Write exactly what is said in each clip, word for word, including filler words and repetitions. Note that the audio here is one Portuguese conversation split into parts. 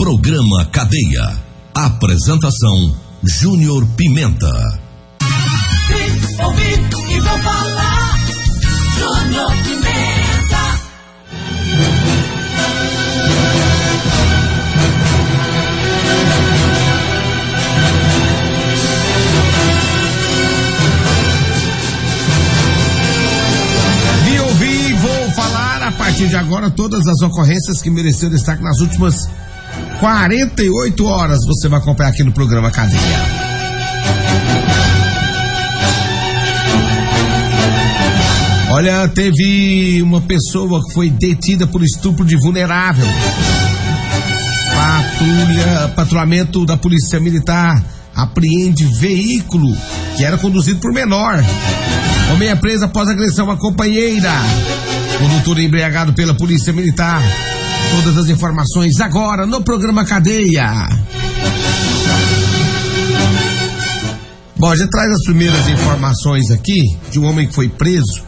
Programa Cadeia. Apresentação Júnior Pimenta. Vim, ouvi e vou falar. Júnior Pimenta. Vim, ouvi e vou falar. A partir de agora, todas as ocorrências que mereceram destaque nas últimas quarenta e oito horas você vai acompanhar aqui no programa Cadeia. Olha, teve uma pessoa que foi detida por estupro de vulnerável. Patrulha, patrulhamento da Polícia Militar apreende veículo que era conduzido por menor. Homem é preso após agressão à companheira. Condutor embriagado pela Polícia Militar. Todas as informações agora no programa Cadeia. Bom, a gente traz as primeiras informações aqui de um homem que foi preso.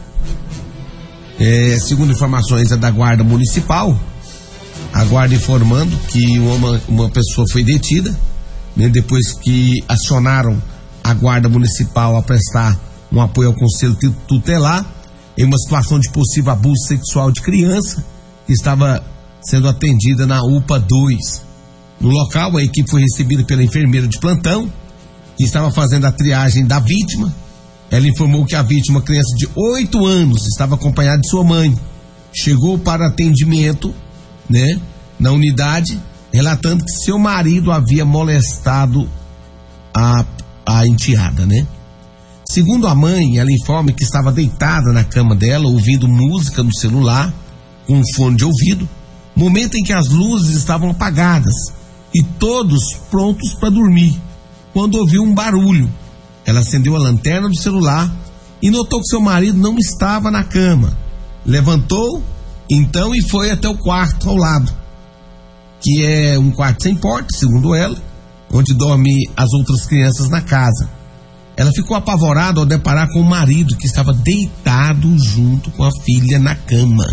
É, segundo informações é da Guarda Municipal. A Guarda informando que uma, uma pessoa foi detida, né, depois que acionaram a Guarda Municipal a prestar um apoio ao Conselho Tutelar em uma situação de possível abuso sexual de criança que estava sendo atendida na U P A dois. No local, a equipe foi recebida pela enfermeira de plantão, que estava fazendo a triagem da vítima. Ela informou que a vítima, criança de oito anos, estava acompanhada de sua mãe. Chegou para atendimento, né, na unidade, relatando que seu marido havia molestado a, a enteada, né? Segundo a mãe, ela informa que estava deitada na cama dela, ouvindo música no celular, com um fone de ouvido, momento em que as luzes estavam apagadas e todos prontos para dormir, quando ouviu um barulho. Ela acendeu a lanterna do celular e notou que seu marido não estava na cama. Levantou então e foi até o quarto ao lado, que é um quarto sem porta, segundo ela, onde dormem as outras crianças na casa. Ela ficou apavorada ao deparar com o marido, que estava deitado junto com a filha na cama,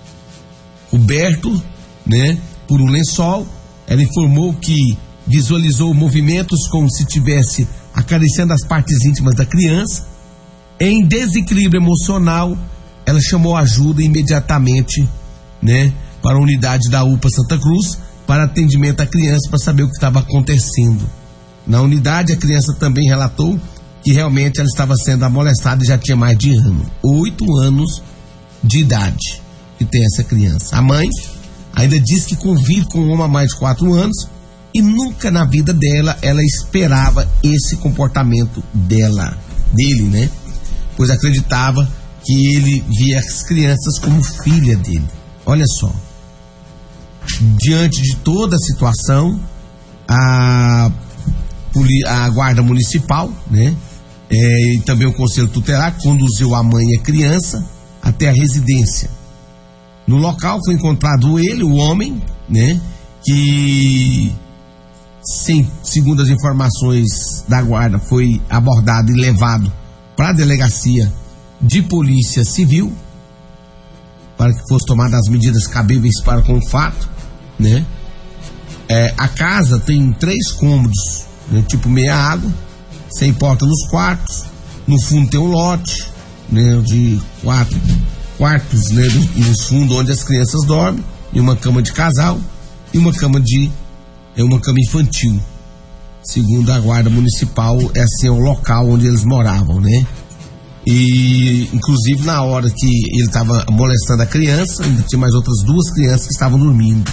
coberto, né, por um lençol. Ela informou que visualizou movimentos como se tivesse acariciando as partes íntimas da criança. Em desequilíbrio emocional, ela chamou ajuda imediatamente, né, para a unidade da U P A Santa Cruz para atendimento à criança, para saber o que estava acontecendo. Na unidade, a criança também relatou que realmente ela estava sendo molestada e já tinha mais de ano, oito anos de idade que tem essa criança. A mãe ainda diz que convive com o homem há mais de quatro anos e nunca na vida dela ela esperava esse comportamento dela, dele, né? Pois acreditava que ele via as crianças como filha dele. Olha só. Diante de toda a situação, a, a Guarda Municipal, né? É, e também o Conselho Tutelar conduziu a mãe e a criança até a residência. No local foi encontrado ele, o homem, né? Que, sem, segundo as informações da guarda, foi abordado e levado para a delegacia de polícia civil para que fossem tomadas as medidas cabíveis para com o fato, né? É, a casa tem três cômodos, né, tipo meia água, sem porta nos quartos. No fundo tem um lote, né, de quatro quartos, né, no fundo onde as crianças dormem, e uma cama de casal e uma cama de é uma cama infantil. Segundo a Guarda Municipal, é assim, é o local onde eles moravam, né? E inclusive na hora que ele estava molestando a criança, ainda tinha mais outras duas crianças que estavam dormindo.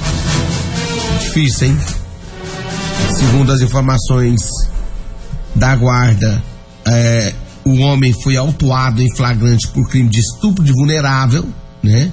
Difícil, hein? Segundo as informações da guarda, é, o homem foi autuado em flagrante por crime de estupro de vulnerável, né?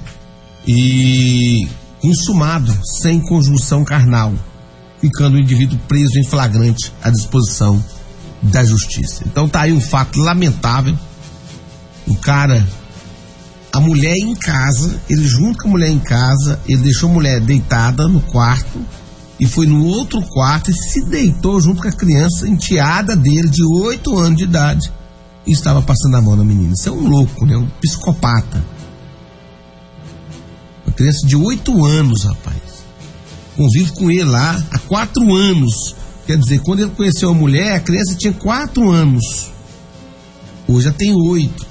E consumado sem conjunção carnal, ficando o indivíduo preso em flagrante à disposição da justiça. Então tá aí um fato lamentável. O cara, a mulher em casa, ele junto com a mulher em casa, ele deixou a mulher deitada no quarto e foi no outro quarto e se deitou junto com a criança enteada dele de oito anos de idade e estava passando a mão na menina. Isso é um louco, né? Um psicopata. Uma criança de oito anos, rapaz. convive com ele lá há quatro anos. Quer dizer, quando ele conheceu a mulher, a criança tinha quatro anos. Hoje já tem oito.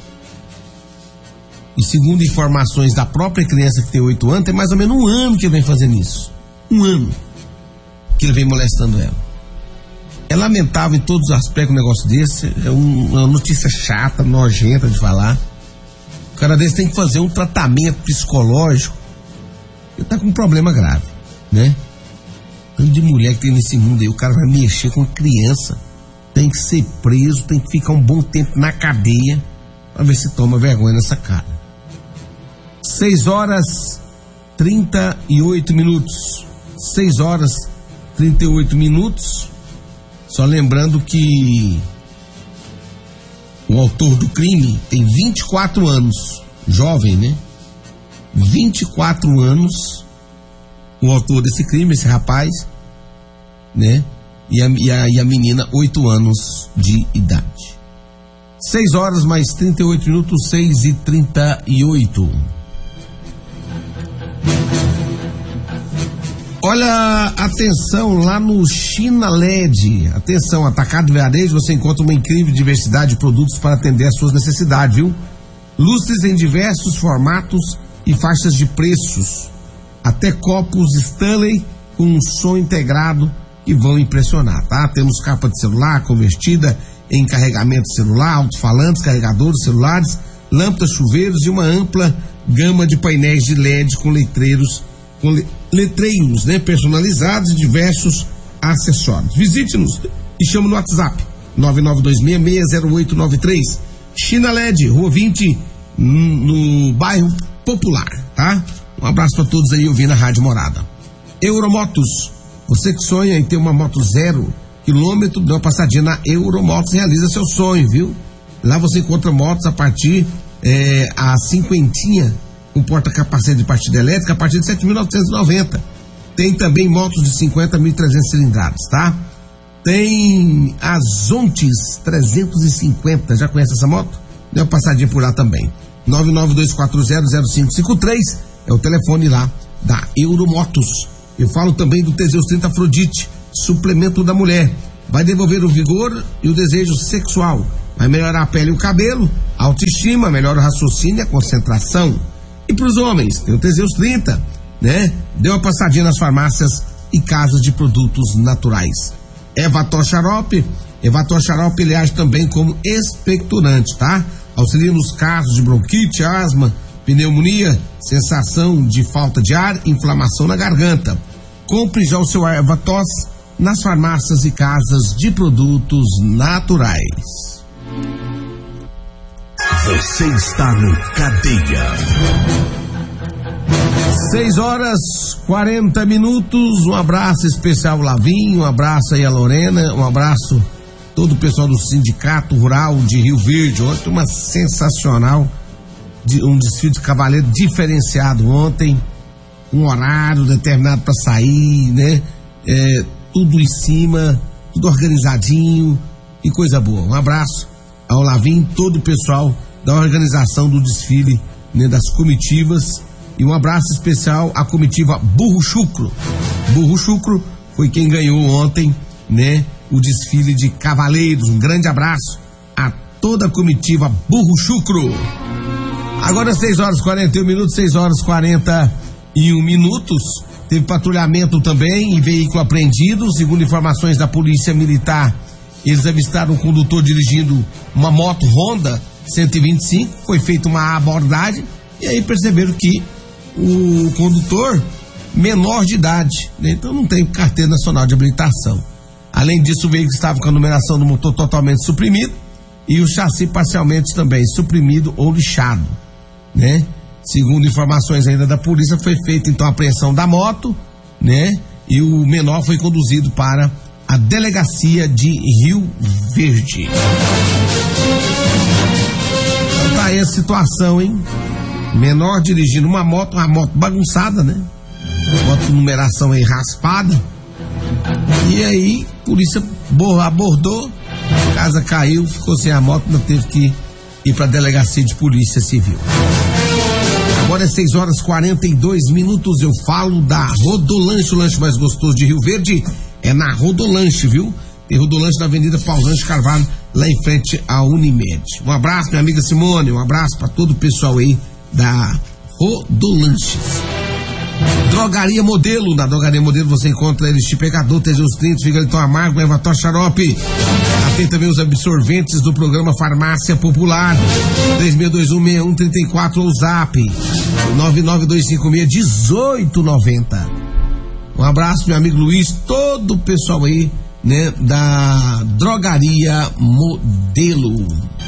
E segundo informações da própria criança que tem oito anos, tem mais ou menos um ano que ele vem fazendo isso. Um ano que ele vem molestando ela. É lamentável em todos os aspectos um negócio desse. É um, uma notícia chata, nojenta de falar. O cara desse tem que fazer um tratamento psicológico. Ele tá com um problema grave, né? Tanto de mulher que tem nesse mundo aí, o cara vai mexer com criança, tem que ser preso, tem que ficar um bom tempo na cadeia pra ver se toma vergonha nessa cara. seis horas trinta e oito minutos. seis horas trinta e oito minutos. Só lembrando que o autor do crime tem vinte e quatro anos, jovem, né? vinte e quatro anos, o autor desse crime, esse rapaz, né? E a, e a, e a menina, oito anos de idade. seis horas mais trinta e oito minutos, seis e trinta e oito. Olha, atenção lá no China L E D. Atenção, atacado varejo, você encontra uma incrível diversidade de produtos para atender às suas necessidades, viu? Lustres em diversos formatos e faixas de preços. Até copos Stanley com um som integrado que vão impressionar, tá? Temos capa de celular convertida em carregamento celular, alto-falantes, carregadores celulares, lâmpadas, chuveiros e uma ampla gama de painéis de L E D com letreiros com le- letreiros, né, personalizados e diversos acessórios. Visite-nos e chame no WhatsApp nove nove dois seis seis zero oito nove três. China L E D, Rua vinte, no bairro Popular, tá? Um abraço para todos aí ouvindo a Rádio Morada. Euromotos, você que sonha em ter uma moto zero quilômetro, dê uma passadinha na Euromotos e realiza seu sonho, viu? Lá você encontra motos a partir é, a cinquentinha com porta-capacete de partida elétrica a partir de sete mil novecentos e noventa. Tem também motos de cinquenta mil e trezentos cilindradas, tá? Tem a Zontes trezentos e cinquenta, já conhece essa moto? Dê uma passadinha por lá também. nove nove dois quatro zero zero cinco cinco três é o telefone lá da Euromotos. Eu falo também do Teseus trinta Afrodite, suplemento da mulher. Vai devolver o vigor e o desejo sexual. Vai melhorar a pele e o cabelo, a autoestima, melhora o raciocínio e a concentração. E para os homens, tem o Teseus trinta, né? Dê uma passadinha nas farmácias e casas de produtos naturais. Evator Xarope, Evator Xarope ele age também como expectorante, tá? Auxilia nos casos de bronquite, asma, pneumonia, sensação de falta de ar, inflamação na garganta. Compre já o seu Evator nas farmácias e casas de produtos naturais. Você está no Cadeia. seis horas quarenta minutos. Um abraço especial ao Lavinho, um abraço aí a Lorena, um abraço todo o pessoal do Sindicato Rural de Rio Verde. Ontem uma sensacional, de, um desfile de cavaleiro diferenciado ontem, um horário determinado para sair, né? É, tudo em cima, tudo organizadinho e coisa boa. Um abraço ao Lavinho, todo o pessoal da organização do desfile, né, das comitivas, e um abraço especial à comitiva Burro Chucro. Burro Chucro foi quem ganhou ontem, né, o desfile de cavaleiros. Um grande abraço a toda a comitiva Burro Chucro. Agora seis horas e quarenta e um minutos, seis horas e quarenta e um minutos. Teve patrulhamento também e veículo apreendido. Segundo informações da Polícia Militar, eles avistaram um condutor dirigindo uma moto Honda cento e vinte e cinco. Foi feita uma abordagem e aí perceberam que o condutor menor de idade, né? Então não tem carteira nacional de habilitação. Além disso, o veículo estava com a numeração do motor totalmente suprimido e o chassi parcialmente também suprimido ou lixado, né? Segundo informações ainda da polícia, foi feita então a apreensão da moto, né? E o menor foi conduzido para a delegacia de Rio Verde. Então tá aí a situação, hein? Menor dirigindo uma moto, uma moto bagunçada, né? Moto com numeração aí raspada. E aí, a polícia abordou, a casa caiu, ficou sem a moto, ainda teve que ir para a delegacia de polícia civil. Agora Agora é seis horas e quarenta e dois minutos. Eu falo da Rodolanche, o lanche mais gostoso de Rio Verde. É na Rodolanche, viu? Tem Rodolanche na Avenida Paulante Carvalho, lá em frente à Unimed. Um abraço, minha amiga Simone. Um abraço para todo o pessoal aí da Rodolanches. Drogaria Modelo. Na Drogaria Modelo você encontra Elixir Pecador, Teseus trinta, Figaliton Amargo, Evator Xarope. Tem também os absorventes do programa Farmácia Popular. três seis dois um seis um três quatro ou Zap nove nove dois cinco seis um oito nove zero. Um abraço, meu amigo Luiz, todo o pessoal aí, né, da Drogaria Modelo.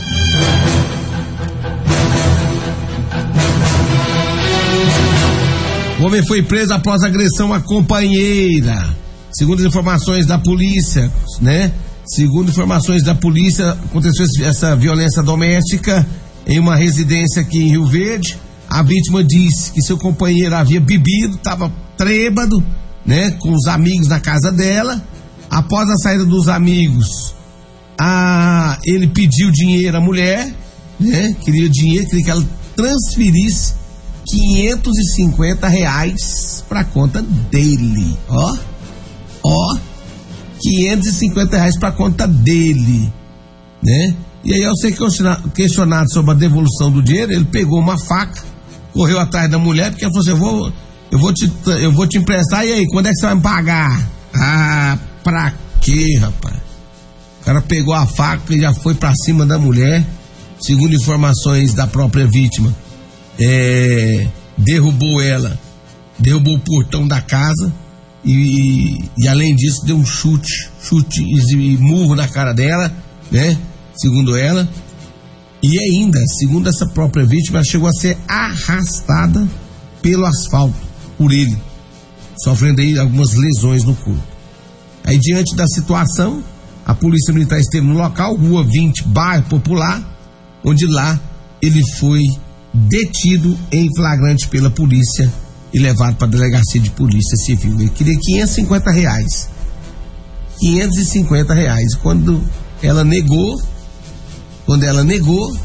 O homem foi preso após agressão à companheira. Segundo as informações da polícia, né? Segundo informações da polícia, aconteceu essa violência doméstica em uma residência aqui em Rio Verde. A vítima disse que seu companheiro havia bebido, estava trêbado, né? Com os amigos na casa dela. Após a saída dos amigos, a, ele pediu dinheiro à mulher, né? Queria dinheiro, queria que ela transferisse quinhentos e cinquenta reais para conta dele, ó, ó, quinhentos e cinquenta reais para conta dele, né? E aí, ao ser questionado sobre a devolução do dinheiro, ele pegou uma faca, correu atrás da mulher, porque ela falou assim: eu vou, eu vou te, eu vou te emprestar, e aí, quando é que você vai me pagar? Ah, pra quê, rapaz? O cara pegou a faca e já foi pra cima da mulher, segundo informações da própria vítima. É, derrubou ela, derrubou o portão da casa e, e além disso deu um chute, chute e murro na cara dela, né? Segundo ela. E ainda, segundo essa própria vítima, ela chegou a ser arrastada pelo asfalto por ele, sofrendo aí algumas lesões no corpo. Aí, diante da situação, a polícia militar esteve no local, Rua vinte, bairro Popular, onde lá ele foi detido em flagrante pela polícia e levado para a delegacia de polícia civil. Ele queria quinhentos e cinquenta reais. quinhentos e cinquenta reais. Quando ela negou, quando ela negou,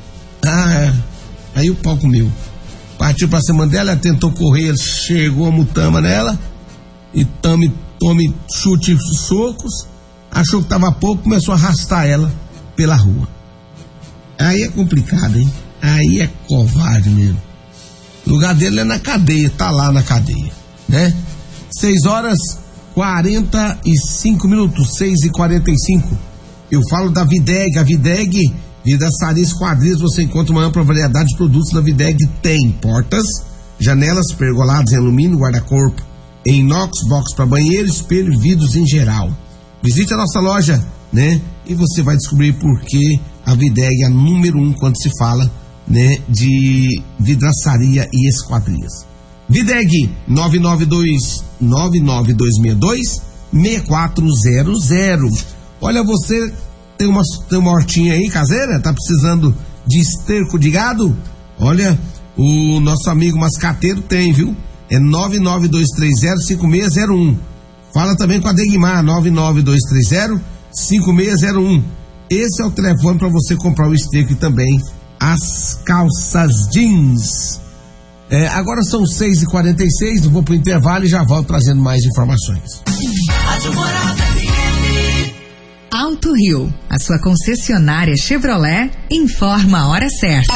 ah, aí o pau comeu. Partiu para cima dela, ela tentou correr, chegou a mutama nela e tome, tome chute e socos, achou que estava pouco, começou a arrastar ela pela rua. Aí é complicado, hein? Aí é covarde mesmo. O lugar dele é na cadeia, tá lá na cadeia, né? seis horas quarenta e cinco minutos, seis e quarenta e cinco. Eu falo da Videg, a Videg, vidraçaria Esquadrias, você encontra uma ampla variedade de produtos da Videg. Tem portas, janelas, pergoladas em alumínio, guarda-corpo em inox, box para banheiro, espelho e vidros em geral. Visite a nossa loja, né? E você vai descobrir por que a Videg é a número um quando se fala, né, de vidraçaria e esquadrias. Videg nove nove dois nove nove dois seis dois seis quatro zero zero. Olha, você tem uma, tem uma hortinha aí caseira, tá precisando de esterco de gado? Olha, o nosso amigo mascateiro tem, viu? É nove nove dois três zero cinco seis zero um. Fala também com a Degmar, nove nove dois três zero cinco seis zero um. Esse é o telefone para você comprar o esterco e também as calças jeans. É, agora são seis e quarenta e seis, eu vou pro intervalo e já volto trazendo mais informações. Alto Rio, a sua concessionária Chevrolet, informa a hora certa.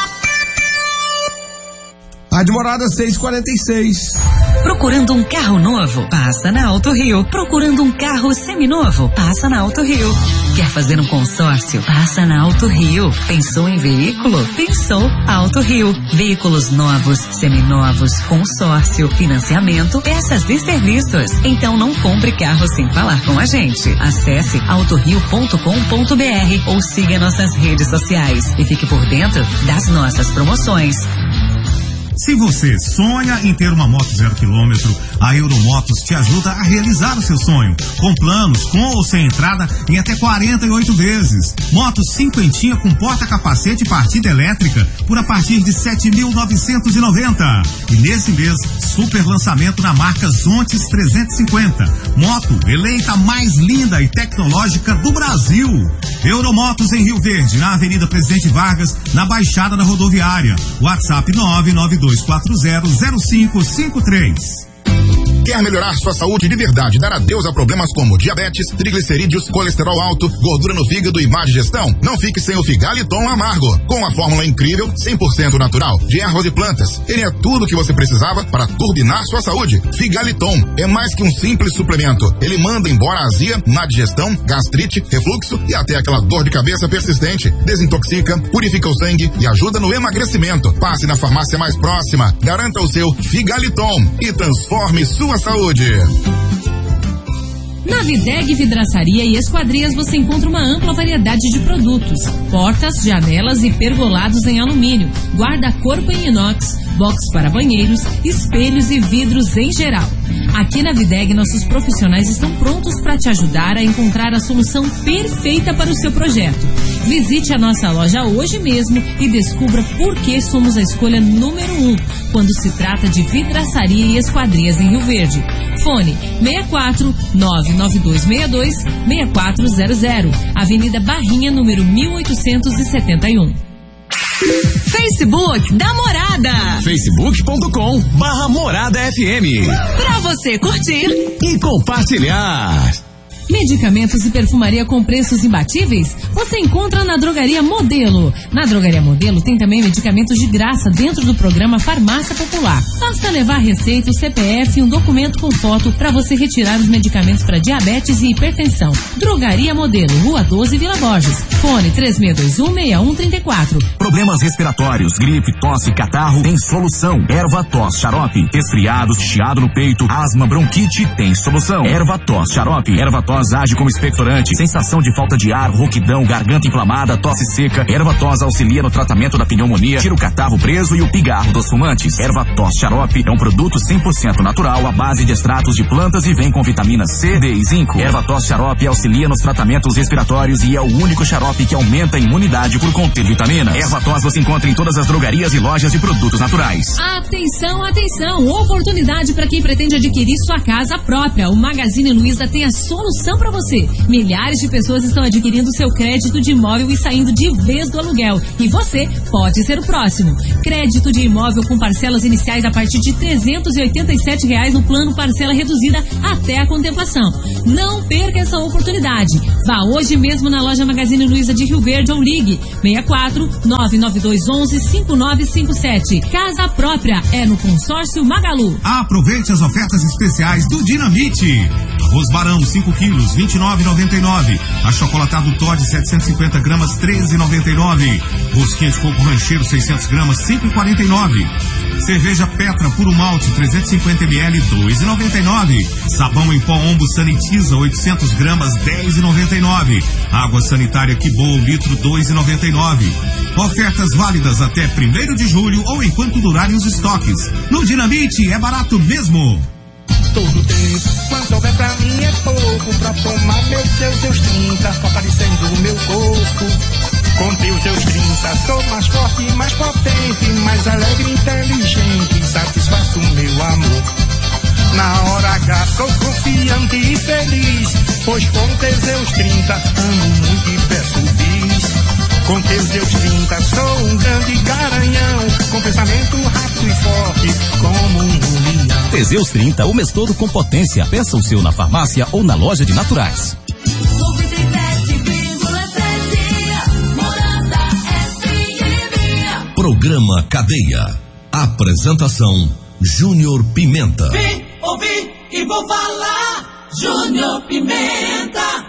Rádio Morada seis e quarenta e seis. Procurando um carro novo? Passa na Alto Rio. Procurando um carro seminovo? Passa na Alto Rio. Quer fazer um consórcio? Passa na Alto Rio. Pensou em veículo? Pensou Alto Rio. Veículos novos, seminovos, consórcio, financiamento, peças e serviços. Então não compre carro sem falar com a gente. Acesse autorio ponto com ponto br ou siga nossas redes sociais e fique por dentro das nossas promoções. Se você sonha em ter uma moto zero quilômetro, a Euromotos te ajuda a realizar o seu sonho, com planos com ou sem entrada em até quarenta e oito vezes. Moto cinquentinha com porta-capacete e partida elétrica por a partir de sete mil novecentos e noventa. E nesse mês, super lançamento na marca Zontes trezentos e cinquenta. Moto eleita a mais linda e tecnológica do Brasil. Euromotos em Rio Verde, na Avenida Presidente Vargas, na Baixada da Rodoviária. WhatsApp nove nove dois dois quatro zero, zero cinco cinco três. Quer melhorar sua saúde de verdade, dar adeus a problemas como diabetes, triglicerídeos, colesterol alto, gordura no fígado e má digestão? Não fique sem o Figaliton Amargo. Com a fórmula incrível, cem por cento natural, de ervas e plantas. Ele é tudo o que você precisava para turbinar sua saúde. Figaliton é mais que um simples suplemento. Ele manda embora a azia, má digestão, gastrite, refluxo e até aquela dor de cabeça persistente. Desintoxica, purifica o sangue e ajuda no emagrecimento. Passe na farmácia mais próxima, garanta o seu Figaliton e transforme sua saúde. Na Videg Vidraçaria e Esquadrias você encontra uma ampla variedade de produtos: portas, janelas e pergolados em alumínio, guarda-corpo em inox, box para banheiros, espelhos e vidros em geral. Aqui na Videg, nossos profissionais estão prontos para te ajudar a encontrar a solução perfeita para o seu projeto. Visite a nossa loja hoje mesmo e descubra por que somos a escolha número um quando se trata de vidraçaria e esquadrias em Rio Verde. Fone seis quatro nove nove dois seis dois seis quatro zero zero, Avenida Barrinha, número mil oitocentos e setenta e um. Facebook da Morada. facebook ponto com barra Morada F M. Pra você curtir e compartilhar. Medicamentos e perfumaria com preços imbatíveis? Você encontra na Drogaria Modelo. Na Drogaria Modelo tem também medicamentos de graça dentro do programa Farmácia Popular. Basta levar receita, o C P F e um documento com foto para você retirar os medicamentos para diabetes e hipertensão. Drogaria Modelo, Rua doze, Vila Borges. Fone três seis dois um, seis um três quatro. Problemas respiratórios, gripe, tosse, catarro, tem solução. Erva Tos Xarope. Resfriado, chiado no peito, asma, bronquite, tem solução. Erva Tos Xarope. Erva Tos age como expectorante, sensação de falta de ar, rouquidão, garganta inflamada, tosse seca. Erva Tos auxilia no tratamento da pneumonia, tira o catarro preso e o pigarro dos fumantes. Erva Tos Xarope é um produto cem por cento natural à base de extratos de plantas e vem com vitaminas C, D e zinco. Erva Tos Xarope auxilia nos tratamentos respiratórios e é o único xarope que aumenta a imunidade por conter vitaminas. Erva Tos você encontra em todas as drogarias e lojas de produtos naturais. Atenção, atenção! Oportunidade para quem pretende adquirir sua casa própria. O Magazine Luiza tem a solução para você. Milhares de pessoas estão adquirindo seu crédito de imóvel e saindo de vez do aluguel. E você pode ser o próximo. Crédito de imóvel com parcelas iniciais a partir de trezentos e oitenta e sete reais no plano parcela reduzida até a contemplação. Não perca essa oportunidade. Vá hoje mesmo na loja Magazine Luiza de Rio Verde ou ligue seis quatro nove nove dois um um cinco nove cinco sete. Casa própria é no Consórcio Magalu. Aproveite as ofertas especiais do Dinamite. Arroz Barão cinco quilos, vinte e nove reais e noventa e nove centavos. Achocolatado Toddy setecentos e cinquenta gramas, treze reais e noventa e nove centavos. Rosquinha de coco rancheiro seiscentos gramas, cinco reais e quarenta e nove centavos. Cerveja Petra Puro Malte trezentos e cinquenta mililitros, dois reais e noventa e nove centavos. Sabão em pó Ombo Sanitiza oitocentos gramas, dez reais e noventa e nove centavos. Água sanitária Que Boa, litro, dois reais e noventa e nove centavos. Ofertas válidas até primeiro de julho ou enquanto durarem os estoques. No Dinamite é barato mesmo. Todo tempo, quanto houver pra mim é pouco. Pra tomar meus seus, seus trinta, fortalecendo o meu corpo. Com teus seus trinta, sou mais forte, mais potente, mais alegre, inteligente, satisfaço o meu amor. Na hora H, sou confiante e feliz, pois com Teseus trinta, amo muito e peço bis. Com Teseus trinta, sou um grande garanhão, com pensamento rápido e forte, como um leão. Teseus trinta, o mês todo com potência. Peça o seu na farmácia ou na loja de naturais. Programa Cadeia. Apresentação Júnior Pimenta. Vim, ouvi e vou falar. Júnior Pimenta.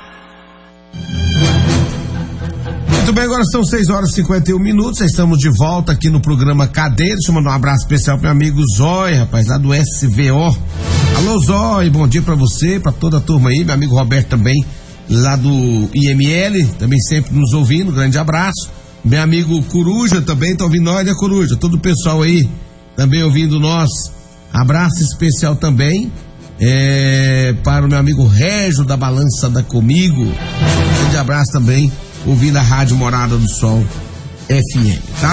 Muito bem, agora são seis horas e cinquenta e um minutos. Estamos de volta aqui no programa Cadeia. Deixa eu mandar um abraço especial pro meu amigo Zói, rapaz, lá do S V O. Alô, Zói, bom dia pra você, pra toda a turma aí. Meu amigo Roberto também, lá do I M L, também sempre nos ouvindo. Grande abraço. Meu amigo Coruja também tá ouvindo nós, né, Coruja? Todo o pessoal aí também ouvindo nós. Abraço especial também é, para o meu amigo Régio da Balança da Comigo. Grande abraço também, ouvindo a Rádio Morada do Sol F M, tá?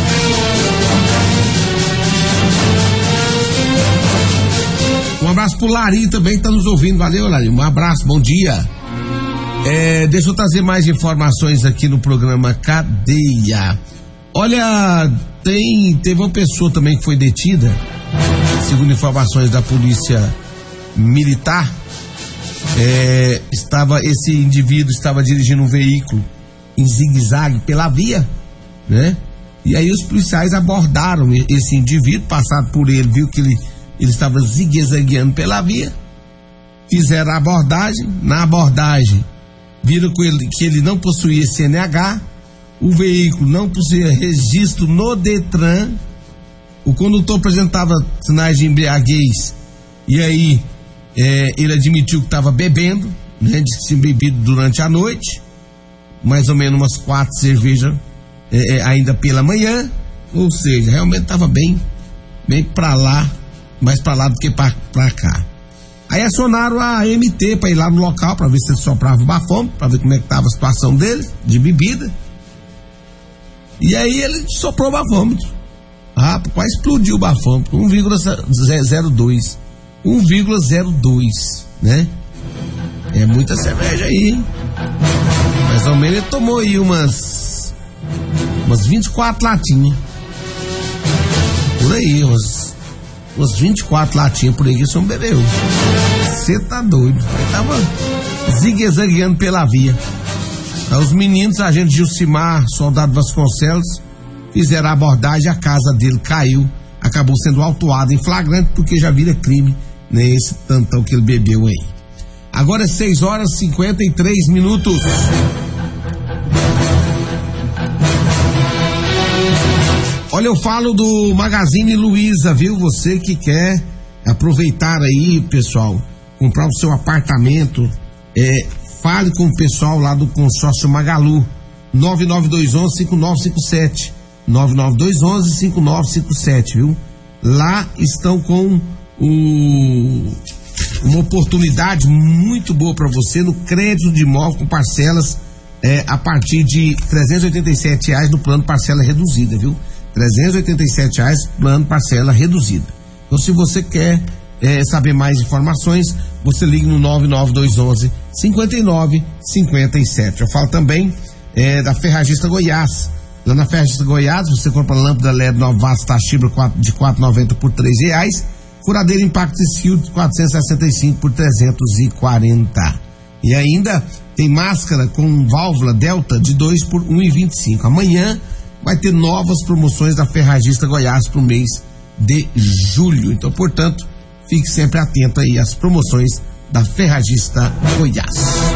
Um abraço pro Lari também que tá nos ouvindo. Valeu, Lari. Um abraço, bom dia. É, deixa eu trazer mais informações aqui no programa Cadeia. Olha, tem, teve uma pessoa também que foi detida, segundo informações da polícia militar. É, estava, esse indivíduo estava dirigindo um veículo em zigue-zague pela via, né? E aí os policiais abordaram esse indivíduo, passaram por ele, viu que ele, ele estava zigue-zagueando pela via, fizeram a abordagem. Na abordagem viram que ele, que ele não possuía C N H, o veículo não possuía registro no Detran, o condutor apresentava sinais de embriaguez, e aí é, ele admitiu que estava bebendo, né, disse que tinha bebido durante a noite, mais ou menos umas quatro cervejas é, é, ainda pela manhã, ou seja, realmente estava bem, bem pra lá, mais pra lá do que pra, pra cá. Aí acionaram a M T para ir lá no local para ver se ele soprava o bafômetro, para ver como é que estava a situação dele, de bebida. E aí ele soprou o bafômetro. Ah, quase explodiu o bafômetro, um vírgula zero dois. um vírgula zero dois, né? É muita cerveja aí, hein? Mais ou menos ele tomou aí umas umas vinte e quatro latinhas. Por aí, umas, umas vinte e quatro latinhas por aí que o senhor bebeu. Você tá doido. Ele tava zigue-zagueando pela via. Aí os meninos, agente Gilcimar, soldado Vasconcelos, fizeram a abordagem, a casa dele caiu, acabou sendo autuado em flagrante porque já vira crime, né, esse tantão que ele bebeu aí. Agora é seis horas e cinquenta e três minutos. Olha, eu falo do Magazine Luiza, viu? Você que quer aproveitar aí, pessoal, comprar o seu apartamento, é, fale com o pessoal lá do consórcio Magalu, nove nove dois um um cinco nove cinco sete, nove nove dois um um cinco nove cinco sete, viu? Lá estão com o, uma oportunidade muito boa para você no crédito de imóvel com parcelas é, a partir de trezentos e oitenta e sete reais no plano parcela reduzida, viu? trezentos e oitenta e sete reais plano parcela reduzida. Então, se você quer é, saber mais informações, você liga no nove nove dois um um cinco nove cinco sete. Eu falo também é, da Ferragista Goiás. Lá na Ferragista Goiás você compra lâmpada L E D Novas Tachibra de quatrocentos e noventa por três reais, furadeira Impact Steel de quatrocentos e sessenta e cinco por trezentos e quarenta. E ainda tem máscara com válvula Delta de dois por um e vinte e cinco. Amanhã vai ter novas promoções da Ferragista Goiás para o mês de julho. Então, portanto, fique sempre atento aí às promoções da Ferragista Goiás.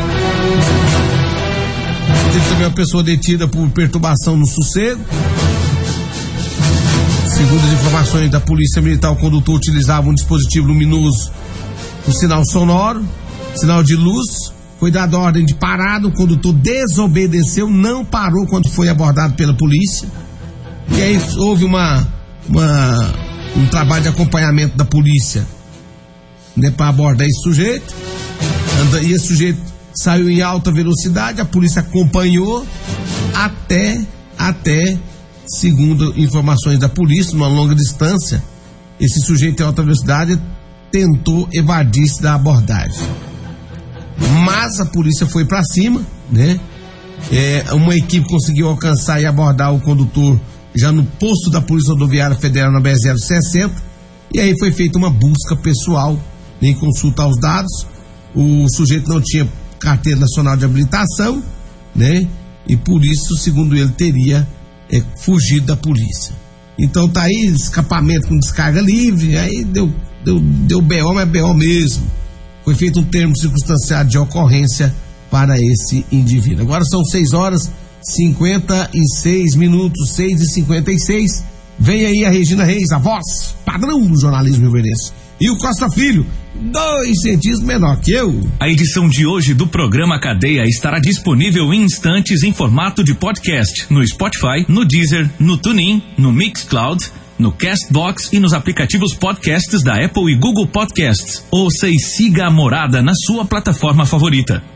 Teve também uma pessoa detida por perturbação no sossego. Segundo as informações da Polícia Militar, o condutor utilizava um dispositivo luminoso com sinal sonoro, sinal de luz. Foi dada ordem de parada, o condutor desobedeceu, não parou quando foi abordado pela polícia. E aí houve uma, uma um trabalho de acompanhamento da polícia, né, para abordar esse sujeito. E esse sujeito saiu em alta velocidade, a polícia acompanhou até, até, segundo informações da polícia, numa longa distância, esse sujeito em alta velocidade tentou evadir-se da abordagem. Mas a polícia foi para cima, né? É, uma equipe conseguiu alcançar e abordar o condutor já no posto da Polícia Rodoviária Federal na B zero sessenta, e aí foi feita uma busca pessoal, em consulta aos dados. O sujeito não tinha carteira nacional de habilitação, né? E por isso, segundo ele, teria é, fugido da polícia. Então tá aí, escapamento com descarga livre, aí deu, deu, deu B O, mas é B O mesmo. Foi feito um termo circunstanciado de ocorrência para esse indivíduo. Agora são seis horas e cinquenta e seis minutos, seis e cinquenta e seis. Vem aí a Regina Reis, a voz padrão do jornalismo rioverdense. E o Costa Filho, dois centímetros menor que eu. A edição de hoje do programa Cadeia estará disponível em instantes em formato de podcast no Spotify, no Deezer, no TuneIn, no Mixcloud, no Castbox e nos aplicativos podcasts da Apple e Google Podcasts. Ouça e siga a Morada na sua plataforma favorita.